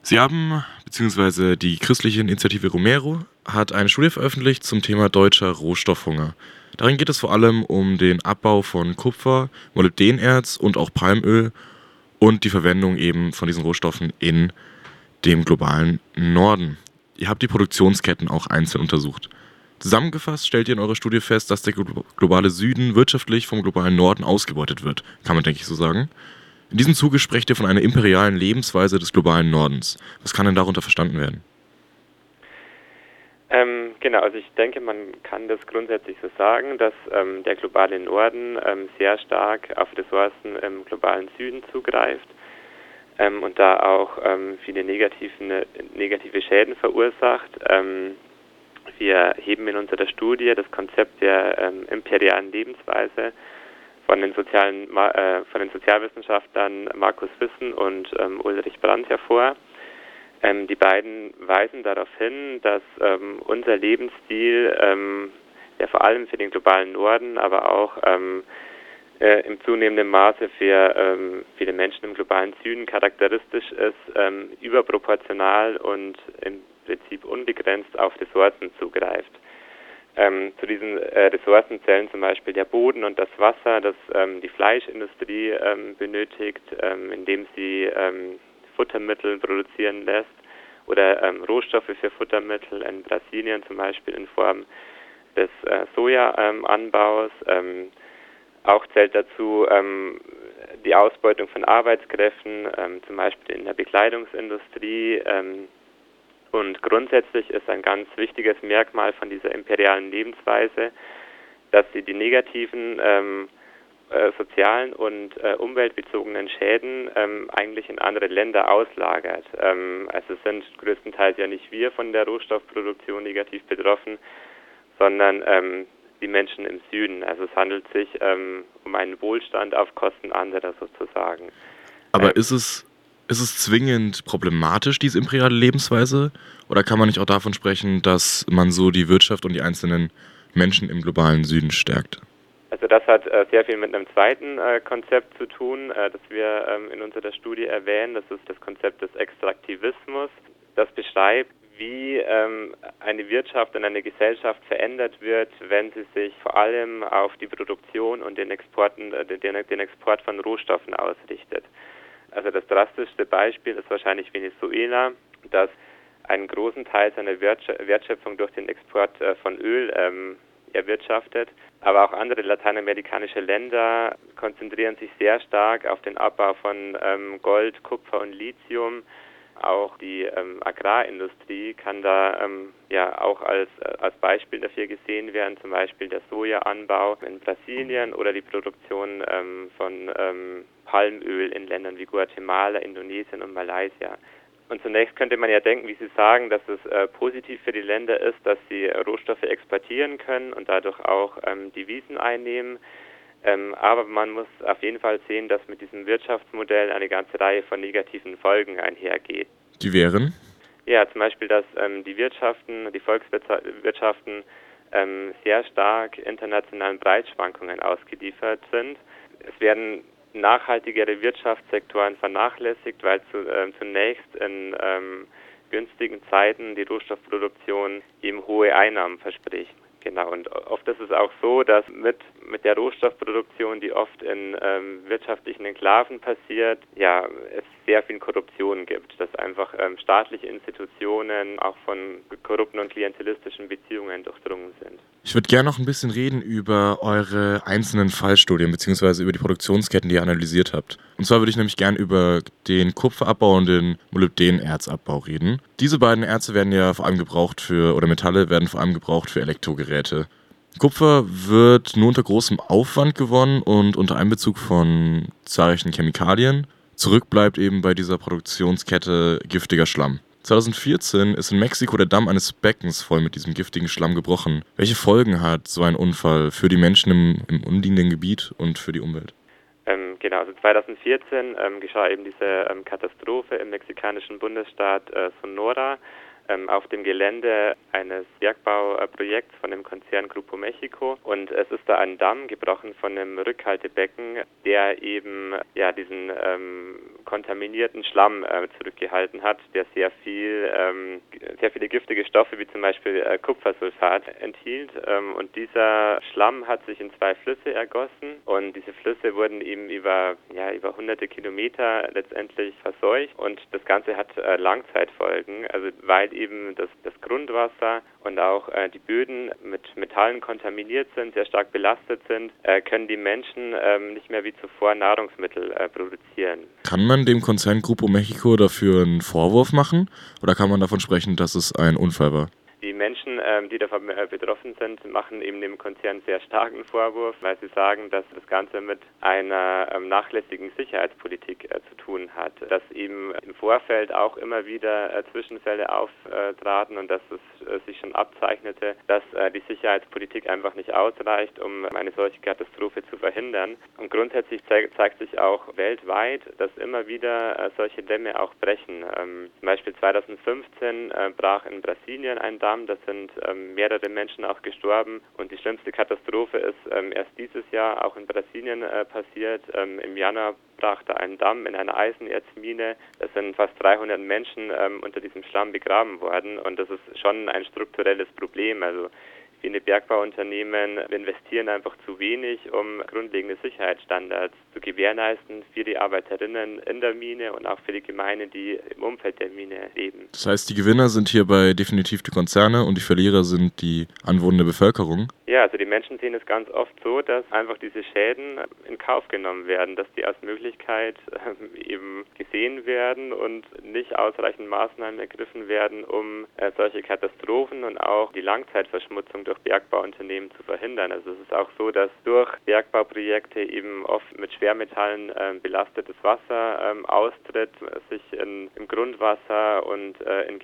Sie haben, beziehungsweise die christliche Initiative Romero, hat eine Studie veröffentlicht zum Thema deutscher Rohstoffhunger. Darin geht es vor allem um den Abbau von Kupfer, Molybdenerz und auch Palmöl und die Verwendung eben von diesen Rohstoffen in dem globalen Norden. Ihr habt die Produktionsketten auch einzeln untersucht. Zusammengefasst stellt ihr in eurer Studie fest, dass der globale Süden wirtschaftlich vom globalen Norden ausgebeutet wird, kann man denke ich so sagen. In diesem Zuge sprecht ihr von einer imperialen Lebensweise des globalen Nordens. Was kann denn darunter verstanden werden? Genau, also ich denke, man kann das grundsätzlich so sagen, dass der globale Norden sehr stark auf Ressourcen im globalen Süden zugreift und da auch viele negative Schäden verursacht. Wir heben in unserer Studie das Konzept der imperialen Lebensweise von den Sozialwissenschaftlern Markus Wissen und Ulrich Brandt hervor. Die beiden weisen darauf hin, dass unser Lebensstil, der vor allem für den globalen Norden, aber auch im zunehmenden Maße für viele Menschen im globalen Süden charakteristisch ist, überproportional und im Prinzip unbegrenzt auf Ressourcen zugreift. Zu diesen Ressourcen zählen zum Beispiel der Boden und das Wasser, das die Fleischindustrie benötigt, indem sie Futtermittel produzieren lässt oder Rohstoffe für Futtermittel in Brasilien zum Beispiel in Form des Sojaanbaus. Auch zählt dazu die Ausbeutung von Arbeitskräften, zum Beispiel in der Bekleidungsindustrie. Und grundsätzlich ist ein ganz wichtiges Merkmal von dieser imperialen Lebensweise, dass sie die negativen sozialen und umweltbezogenen Schäden eigentlich in andere Länder auslagert. Also sind größtenteils ja nicht wir von der Rohstoffproduktion negativ betroffen, sondern die Menschen im Süden. Also es handelt sich um einen Wohlstand auf Kosten anderer sozusagen. Aber ist es zwingend problematisch, diese imperiale Lebensweise? Oder kann man nicht auch davon sprechen, dass man so die Wirtschaft und die einzelnen Menschen im globalen Süden stärkt? Also das hat sehr viel mit einem zweiten Konzept zu tun, das wir in unserer Studie erwähnen. Das ist das Konzept des Extraktivismus. Das beschreibt, wie eine Wirtschaft und eine Gesellschaft verändert wird, wenn sie sich vor allem auf die Produktion und den Export von Rohstoffen ausrichtet. Also das drastischste Beispiel ist wahrscheinlich Venezuela, das einen großen Teil seiner Wertschöpfung durch den Export von Öl erwirtschaftet. Aber auch andere lateinamerikanische Länder konzentrieren sich sehr stark auf den Abbau von Gold, Kupfer und Lithium. Auch die Agrarindustrie kann da auch als Beispiel dafür gesehen werden, zum Beispiel der Sojaanbau in Brasilien oder die Produktion von Palmöl in Ländern wie Guatemala, Indonesien und Malaysia. Und zunächst könnte man ja denken, wie Sie sagen, dass es positiv für die Länder ist, dass sie Rohstoffe exportieren können und dadurch auch Devisen einnehmen. Aber man muss auf jeden Fall sehen, dass mit diesem Wirtschaftsmodell eine ganze Reihe von negativen Folgen einhergeht. Die wären? Ja, zum Beispiel, dass die Volkswirtschaften sehr stark internationalen Preisschwankungen ausgeliefert sind. Es werden nachhaltigere Wirtschaftssektoren vernachlässigt, weil zunächst in günstigen Zeiten die Rohstoffproduktion eben hohe Einnahmen verspricht. Genau, und oft ist es auch so, dass mit der Rohstoffproduktion, die oft in wirtschaftlichen Enklaven passiert, es sehr viel Korruption gibt, dass einfach staatliche Institutionen auch von korrupten und klientelistischen Beziehungen durchdrungen sind. Ich würde gerne noch ein bisschen reden über eure einzelnen Fallstudien bzw. über die Produktionsketten, die ihr analysiert habt. Und zwar würde ich nämlich gerne über den Kupferabbau und den Molybdenerzabbau reden. Diese beiden Erze werden ja vor allem gebraucht Metalle werden vor allem gebraucht für Elektrogeräte. Kupfer wird nur unter großem Aufwand gewonnen und unter Einbezug von zahlreichen Chemikalien. Zurück bleibt eben bei dieser Produktionskette giftiger Schlamm. 2014 ist in Mexiko der Damm eines Beckens voll mit diesem giftigen Schlamm gebrochen. Welche Folgen hat so ein Unfall für die Menschen im umliegenden Gebiet und für die Umwelt? Genau, also 2014 geschah eben diese Katastrophe im mexikanischen Bundesstaat Sonora. auf dem Gelände eines Bergbauprojekts von dem Konzern Grupo México. Und es ist da ein Damm gebrochen von einem Rückhaltebecken, der eben diesen kontaminierten Schlamm zurückgehalten hat, der sehr viele giftige Stoffe wie zum Beispiel Kupfersulfat enthielt. Und dieser Schlamm hat sich in 2 Flüsse ergossen und diese Flüsse wurden eben über hunderte Kilometer letztendlich verseucht und das Ganze hat Langzeitfolgen, also weil eben das Grundwasser und auch die Böden mit Metallen kontaminiert sind, sehr stark belastet sind, können die Menschen nicht mehr wie zuvor Nahrungsmittel produzieren. Kann man dem Konzern Grupo México dafür einen Vorwurf machen oder kann man davon sprechen, dass es ein Unfall war? Die Menschen, die davon betroffen sind, machen eben dem Konzern sehr starken Vorwurf, weil sie sagen, dass das Ganze mit einer nachlässigen Sicherheitspolitik zu tun hat, dass eben im Vorfeld auch immer wieder Zwischenfälle auftraten und dass es sich schon abzeichnete, dass die Sicherheitspolitik einfach nicht ausreicht, um eine solche Katastrophe zu verhindern. Und grundsätzlich zeigt sich auch weltweit, dass immer wieder solche Dämme auch brechen. Zum Beispiel 2015 brach in Brasilien ein Damm, da sind mehrere Menschen auch gestorben und die schlimmste Katastrophe ist erst dieses Jahr auch in Brasilien passiert. Im Januar brach da ein Damm in einer Eisenerzmine. Es sind fast 300 Menschen unter diesem Schlamm begraben worden und das ist schon ein strukturelles Problem. Also viele Bergbauunternehmen investieren einfach zu wenig, um grundlegende Sicherheitsstandards zu gewährleisten für die Arbeiterinnen in der Mine und auch für die Gemeinde, die im Umfeld der Mine leben. Das heißt, die Gewinner sind hierbei definitiv die Konzerne und die Verlierer sind die anwohnende Bevölkerung? Ja, also die Menschen sehen es ganz oft so, dass einfach diese Schäden in Kauf genommen werden, dass die als Möglichkeit eben gesehen werden und nicht ausreichend Maßnahmen ergriffen werden, um solche Katastrophen und auch die Langzeitverschmutzung durch Bergbauunternehmen zu verhindern. Also es ist auch so, dass durch Bergbauprojekte eben oft mit Schwermetallen belastetes Wasser austritt, sich im Grundwasser und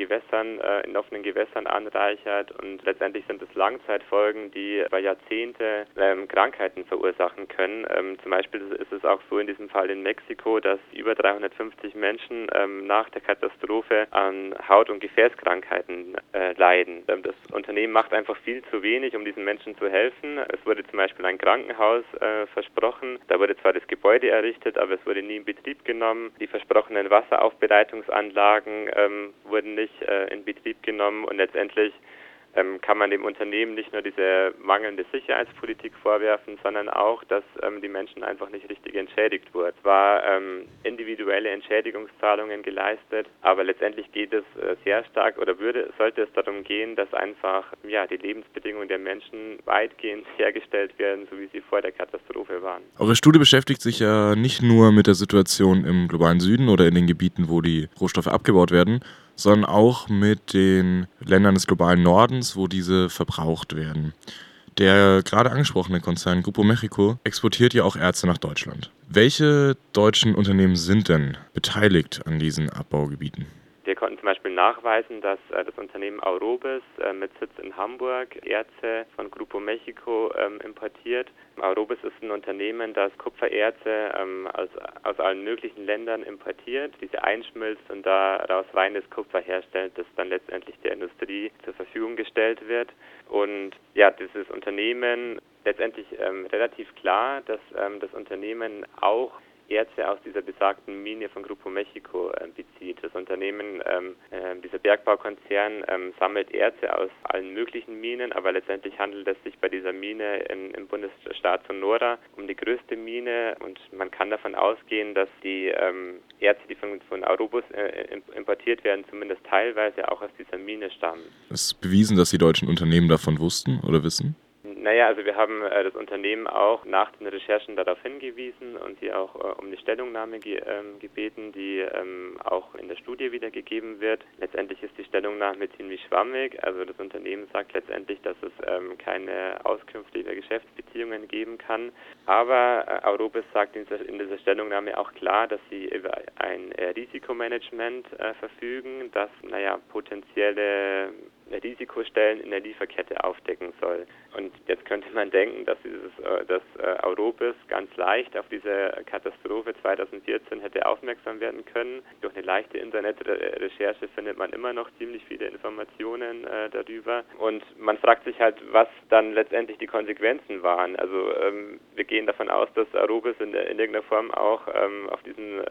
in offenen Gewässern anreichert und letztendlich sind es Langzeitfolgen, die über Jahrzehnte Krankheiten verursachen können. Zum Beispiel ist es auch so in diesem Fall in Mexiko, dass über 350 Menschen nach der Katastrophe an Haut- und Gefäßkrankheiten leiden. Das Unternehmen macht einfach viel zu wenig, um diesen Menschen zu helfen. Es wurde zum Beispiel ein Krankenhaus versprochen. Da wurde zwar das Gebäude errichtet, aber es wurde nie in Betrieb genommen. Die versprochenen Wasseraufbereitungsanlagen wurden nicht in Betrieb genommen und letztendlich kann man dem Unternehmen nicht nur diese mangelnde Sicherheitspolitik vorwerfen, sondern auch, dass die Menschen einfach nicht richtig entschädigt wurden. Es war individuelle Entschädigungszahlungen geleistet, aber letztendlich geht es sehr stark oder sollte es darum gehen, dass einfach die Lebensbedingungen der Menschen weitgehend hergestellt werden, so wie sie vor der Katastrophe waren. Eure Studie beschäftigt sich ja nicht nur mit der Situation im globalen Süden oder in den Gebieten, wo die Rohstoffe abgebaut werden, sondern auch mit den Ländern des globalen Nordens, wo diese verbraucht werden. Der gerade angesprochene Konzern Grupo México exportiert ja auch Erze nach Deutschland. Welche deutschen Unternehmen sind denn beteiligt an diesen Abbaugebieten? Wir konnten zum Beispiel nachweisen, dass das Unternehmen Aurobis mit Sitz in Hamburg Erze von Grupo México importiert. Aurobis ist ein Unternehmen, das Kupfererze aus allen möglichen Ländern importiert, diese einschmilzt und daraus reines Kupfer herstellt, das dann letztendlich der Industrie zur Verfügung gestellt wird. Und dieses Unternehmen letztendlich relativ klar, dass das Unternehmen auch Erze aus dieser besagten Mine von Grupo México bezieht. Das Unternehmen, dieser Bergbaukonzern, sammelt Erze aus allen möglichen Minen, aber letztendlich handelt es sich bei dieser Mine im Bundesstaat Sonora um die größte Mine und man kann davon ausgehen, dass die Erze, die von Aurobis importiert werden, zumindest teilweise auch aus dieser Mine stammen. Ist bewiesen, dass die deutschen Unternehmen davon wussten oder wissen? Also wir haben das Unternehmen auch nach den Recherchen darauf hingewiesen und sie auch um eine Stellungnahme gebeten, die auch in der Studie wiedergegeben wird. Letztendlich ist die Stellungnahme ziemlich schwammig. Also das Unternehmen sagt letztendlich, dass es keine Auskünfte über Geschäftsbeziehungen geben kann. Aber Aurobis sagt in dieser Stellungnahme auch klar, dass sie über ein Risikomanagement verfügen, das potenzielle Risikostellen in der Lieferkette aufdecken soll. Und jetzt könnte man denken, dass Aurobis ganz leicht auf diese Katastrophe 2014 hätte aufmerksam werden können. Durch eine leichte Internetrecherche findet man immer noch ziemlich viele Informationen darüber. Und man fragt sich halt, was dann letztendlich die Konsequenzen waren. Also wir gehen davon aus, dass Aurobis in irgendeiner Form auch auf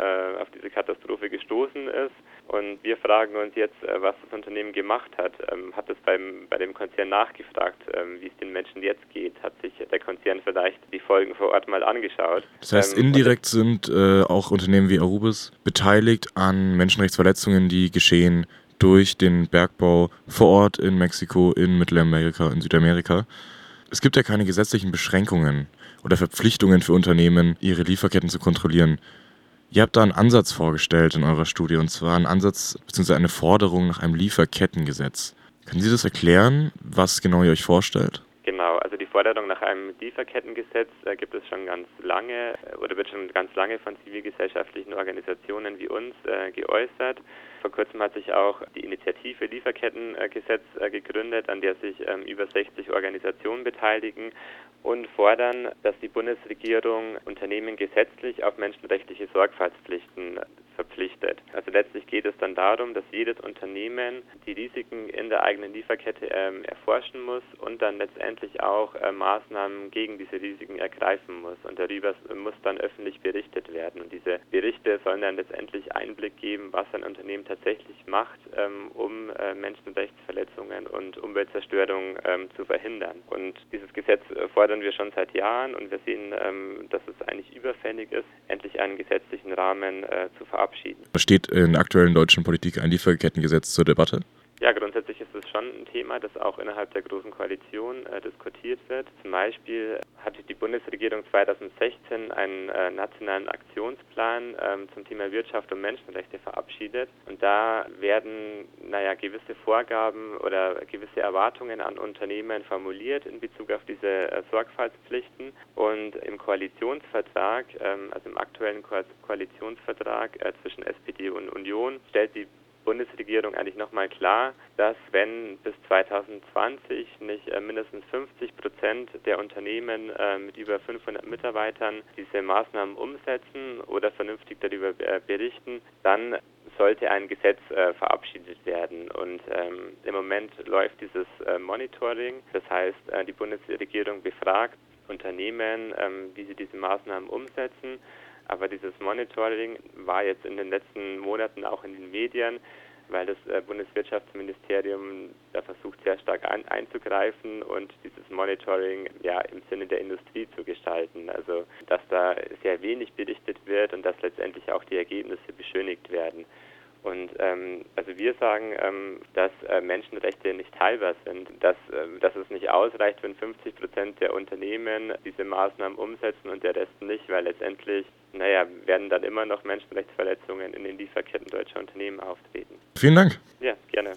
diese Katastrophe gestoßen ist. Und wir fragen uns jetzt, was das Unternehmen gemacht hat. Hat es bei dem Konzern nachgefragt, wie es den Menschen jetzt geht? Hat sich der Konzern vielleicht die Folgen vor Ort mal angeschaut? Das heißt, indirekt sind auch Unternehmen wie Aurobis beteiligt an Menschenrechtsverletzungen, die geschehen durch den Bergbau vor Ort in Mexiko, in Mittelamerika, in Südamerika. Es gibt ja keine gesetzlichen Beschränkungen oder Verpflichtungen für Unternehmen, ihre Lieferketten zu kontrollieren. Ihr habt da einen Ansatz vorgestellt in eurer Studie, und zwar einen Ansatz bzw. eine Forderung nach einem Lieferkettengesetz. Können Sie das erklären, was genau ihr euch vorstellt? Genau, also die Forderung nach einem Lieferkettengesetz gibt es schon ganz lange oder wird schon ganz lange von zivilgesellschaftlichen Organisationen wie uns geäußert. Vor kurzem hat sich auch die Initiative Lieferkettengesetz gegründet, an der sich über 60 Organisationen beteiligen und fordern, dass die Bundesregierung Unternehmen gesetzlich auf menschenrechtliche Sorgfaltspflichten verpflichtet. Also letztlich geht es dann darum, dass jedes Unternehmen die Risiken in der eigenen Lieferkette erforschen muss und dann letztendlich auch Maßnahmen gegen diese Risiken ergreifen muss. Und darüber muss dann öffentlich berichtet werden. Und diese Berichte sollen dann letztendlich Einblick geben, was ein Unternehmen tatsächlich macht, um Menschenrechtsverletzungen und Umweltzerstörung zu verhindern. Und dieses Gesetz fordern wir schon seit Jahren und wir sehen, dass es eigentlich überfällig ist, endlich einen gesetzlichen Rahmen zu verabschieden. Steht in der aktuellen deutschen Politik ein Lieferkettengesetz zur Debatte? Ja, grundsätzlich ist es schon ein Thema, das auch innerhalb der Großen Koalition diskutiert wird. Zum Beispiel hatte die Bundesregierung 2016 einen nationalen Aktionsplan zum Thema Wirtschaft und Menschenrechte verabschiedet. Und da werden gewisse Vorgaben oder gewisse Erwartungen an Unternehmen formuliert in Bezug auf diese Sorgfaltspflichten. Und im Koalitionsvertrag, also im aktuellen Koalitionsvertrag zwischen SPD und Union, stellt die Bundesregierung eigentlich nochmal klar, dass wenn bis 2020 nicht mindestens 50% der Unternehmen mit über 500 Mitarbeitern diese Maßnahmen umsetzen oder vernünftig darüber berichten, dann sollte ein Gesetz verabschiedet werden. Und im Moment läuft dieses Monitoring. Das heißt, die Bundesregierung befragt Unternehmen, wie sie diese Maßnahmen umsetzen. Aber dieses Monitoring war jetzt in den letzten Monaten auch in den Medien, weil das Bundeswirtschaftsministerium da versucht, sehr stark einzugreifen und dieses Monitoring im Sinne der Industrie zu gestalten. Also dass da sehr wenig berichtet wird und dass letztendlich auch die Ergebnisse beschönigt werden. Und also wir sagen, dass Menschenrechte nicht teilbar sind, dass es nicht ausreicht, wenn 50% der Unternehmen diese Maßnahmen umsetzen und der Rest nicht, weil letztendlich werden dann immer noch Menschenrechtsverletzungen in den Lieferketten deutscher Unternehmen auftreten. Vielen Dank.